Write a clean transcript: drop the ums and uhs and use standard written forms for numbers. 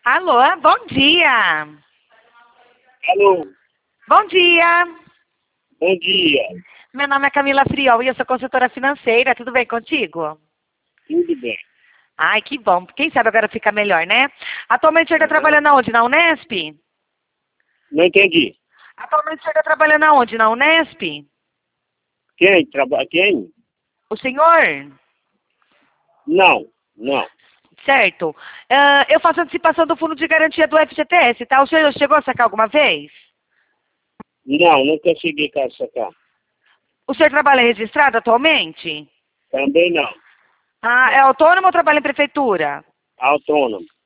Alô, bom dia. Alô, Bom dia. bom dia. Meu nome é Camila Friol e eu sou consultora financeira. Tudo bem contigo? Tudo bem? Ai, que bom. Quem sabe agora fica melhor, né? Atualmente você está Aham. trabalhando aonde? Na Unesp? Não entendi. Atualmente você está trabalhando aonde? Na Unesp? Quem? Trabalha? Quem? O senhor? Não, não. Certo. Eu faço antecipação do fundo de garantia do FGTS, tá? O senhor chegou a sacar alguma vez? Não, não consegui sacar. O senhor trabalha registrado atualmente? Também não. Ah, é autônomo ou trabalha em prefeitura? Autônomo.